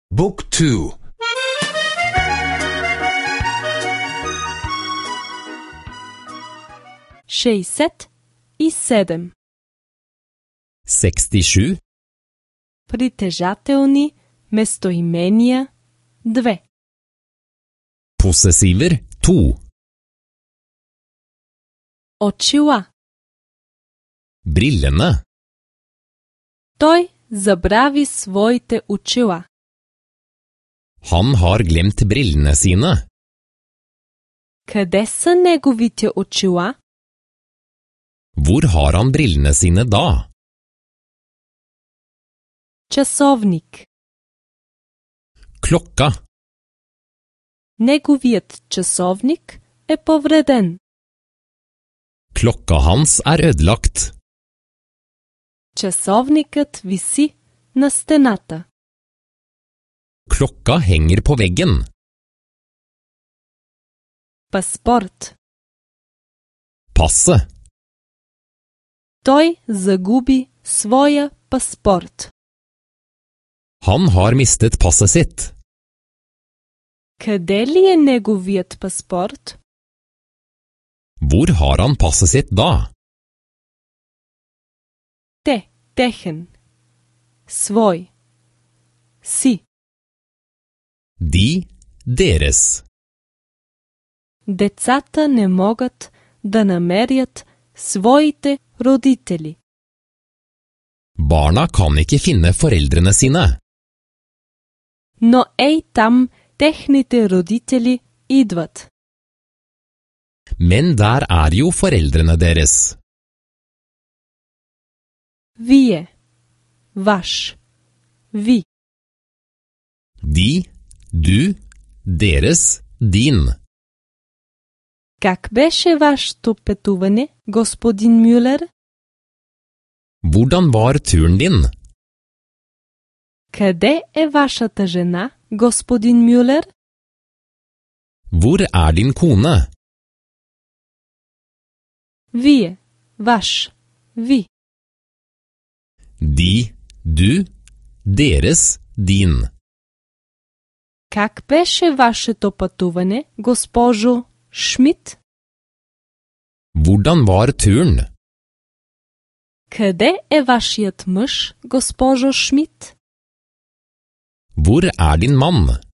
Book 2. 67. 67. Притежателни местоимения 2. Possessiver 2. Очила. Brillene. Той забрави своите очила. Han har glemt brillene sine. Къде са неговите очила? Hvor har han brillene sine da? Часовник. Klokka. Неговият часовник е повреден. Klokka hans ødelagt. Часовникът виси на стената. Klokka henger på veggen. Паспорт. Passe. Той загуби своя паспорт. Han har mistet passet sitt. Къде ли е неговият паспорт? Hvor har han passet sitt da? Техен. Свой. Си. De, deres. Децата не могат да намерят своите родители. Barna kan ikke finne foreldrene sine. Но ей там техните родители идват. Men der er jo foreldrene deres. Вие. Ваш. Ви. De, du, deres, din. Как беше вашето пътуване, господин Мюлер? Hvordan var turen din? Къде е вашата жена, господин Мюлер? Hvor er din kone? Вие. Ваш. Ви. De, du, deres, din. Как беше вашето пътуване, госпожо Шмидт? Hvordan var turen? Къде е вашият мъж, госпожо Шмидт? Hvor er din mann?